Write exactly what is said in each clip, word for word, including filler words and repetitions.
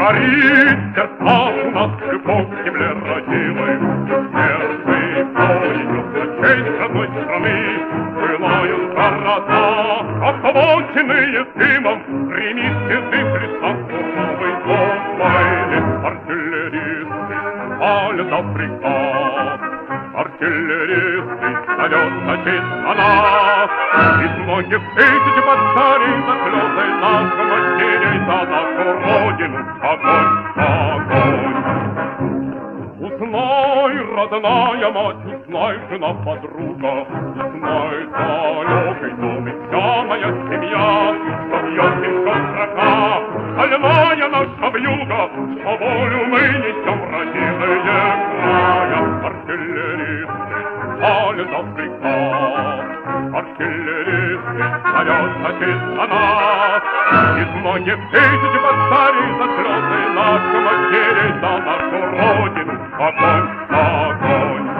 Горит в сердцах у нас любовь к земле родимой. Первый поедет на честь родной страны. Пылают города, охваченные дымом. Примите ты Христа суровый дом войны. Артиллеристы палят на приказ. Артиллеристы зовет на честь на нас. Из многих тысяч батарей за слезы наших матерей за нашу родину огонь, огонь. Узнай, родная мать, узнай, жена, подруга, узнай, далекой доме вся моя семья, что бьет еще строка, стальная наша вьюга, что волю мы несем родимые края. Артиллеристы палят за приказ, артиллеристы зовет на честь на нас. Из многих тысяч батарей за слезы наших матерей за нашу родину огонь, огонь.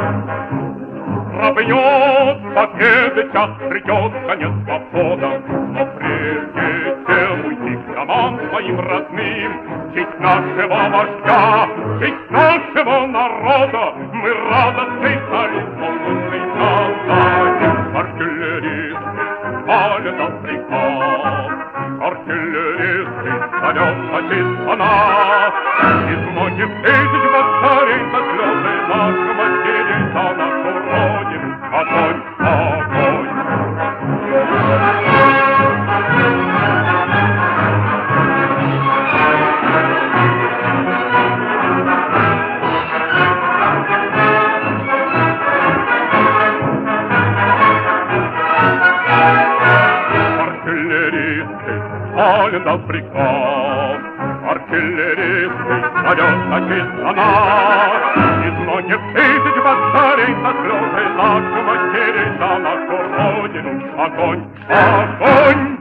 Пробьет победы час, придет конец похода, но прежде чем уйти к домам своим родным, честь нашего вождя, честь нашего народа, мы радостный салют полный отдадим. Артиллеристы палят на приказ, артиллеристы зовет на честь на нас. Из многих тысяч батарей за слезы наших матерей за нашу родину огонь, огонь. Артиллеристы палят на приказ, артиллеристы зовет на честь на нас. Из многих тысяч батарей за слезы наших матерей за нашу родину огонь, огонь.